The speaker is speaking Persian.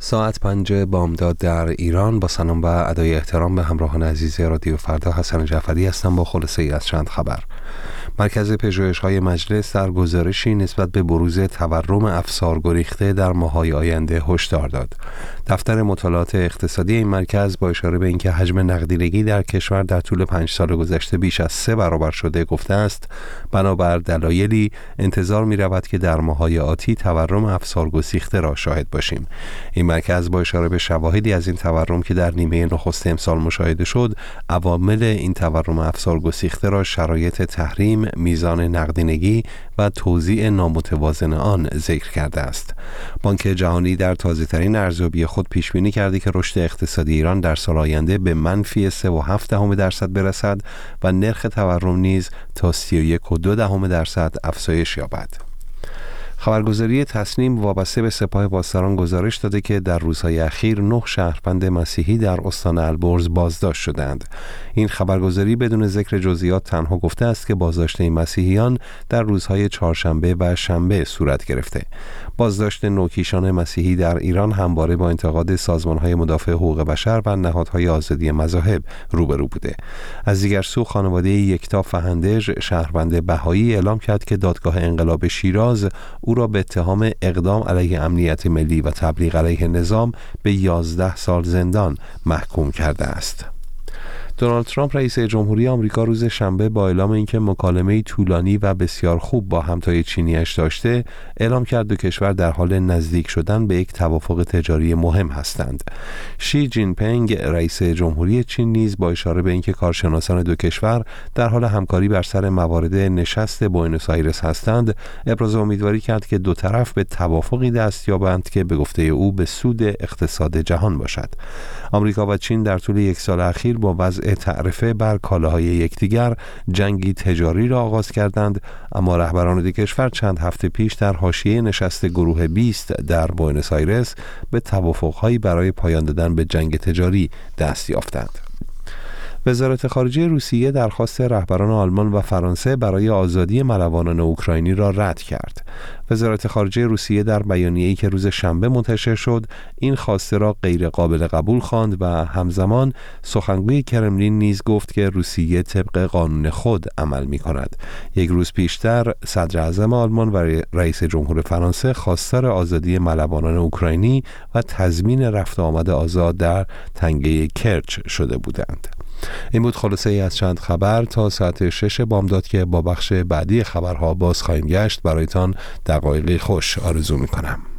ساعت 5 بامداد در ایران. با سلام و ادای احترام به همراهان عزیز رادیو فردا، حسن جعفری هستم با خلاصه ای از چند خبر. مرکز پژوهش‌های مجلس در گزارشی نسبت به بروز تورم افسار گریخته در ماه‌های آینده هشدار داد. دفتر مطالعات اقتصادی این مرکز با اشاره به اینکه حجم نقدینگی در کشور در طول 5 سال گذشته بیش از 3 برابر شده گفته است بنابر دلایلی انتظار می‌رود که در ماه‌های آتی تورم افسار گسیخته را شاهد باشیم. این مرکز با اشاره به شواهدی از این تورم که در نیمه نخست امسال مشاهده شد، عوامل این تورم افسار گسیخته را شرایط تحریم، میزان نقدینگی و توزیع نامتوازن آن ذکر کرده است. بانک جهانی در تازه‌ترین ارزیابی خود پیش بینی کرده که رشد اقتصادی ایران در سال آینده به منفی 3.7% برسد و نرخ تورم نیز تا 31.2% افزایش یابد. خبرگزاری تصنیم وابسته به سپاه پاسداران گزارش داده که در روزهای اخیر 9 شهروند مسیحی در استان البرز بازداشت شدند. این خبرگزاری بدون ذکر جزئیات تنها گفته است که بازداشت این مسیحیان در روزهای چهارشنبه و شنبه صورت گرفته. بازداشت نوکیشان مسیحی در ایران همواره با انتقاد سازمان‌های مدافع حقوق بشر و نهادهای آزادی مذاهب روبرو بوده. از دیگر سو خانواده یکتا فهندژ، شهروند بهایی، اعلام کرد که دادگاه انقلاب شیراز او را به اتهام اقدام علیه امنیت ملی و تبلیغ علیه نظام به 11 سال زندان محکوم کرده است. دونالد ترامپ رئیس جمهوری آمریکا روز شنبه با اعلام اینکه مکالمه‌ای طولانی و بسیار خوب با همتای چینی‌اش داشته، اعلام کرد دو کشور در حال نزدیک شدن به یک توافق تجاری مهم هستند. شی جین پینگ رئیس جمهوری چین نیز با اشاره به اینکه کارشناسان دو کشور در حال همکاری بر سر موارد نشست بوئنوس آیرس هستند، ابراز امیدواری کرد که دو طرف به توافقی دست یابند که به گفته او به سود اقتصاد جهان باشد. آمریکا و چین در طول یک سال اخیر با وضع تعرفه بر کالاهای یکدیگر جنگی تجاری را آغاز کردند، اما رهبران دو کشور چند هفته پیش در حاشیه نشست گروه 20 در بوئنوس آیرس به توافق‌هایی برای پایان دادن به جنگ تجاری دست یافتند. وزارت خارجه روسیه درخواست رهبران آلمان و فرانسه برای آزادی ملوانان اوکراینی را رد کرد. وزارت خارجه روسیه در بیانیه‌ای که روز شنبه منتشر شد، این خواسته را غیر قابل قبول خواند و همزمان سخنگوی کرملین نیز گفت که روسیه طبق قانون خود عمل می‌کند. یک روز پیشتر صدر اعظم آلمان و رئیس جمهور فرانسه خواستار آزادی ملوانان اوکراینی و تضمین رفت و آمد آزاد در تنگه کرچ شده بودند. این بود خلاصه ای از چند خبر. تا ساعت 6 بامداد که با بخش بعدی خبرها باز خواهیم گشت، برایتان دقایقی خوش آرزو می کنم.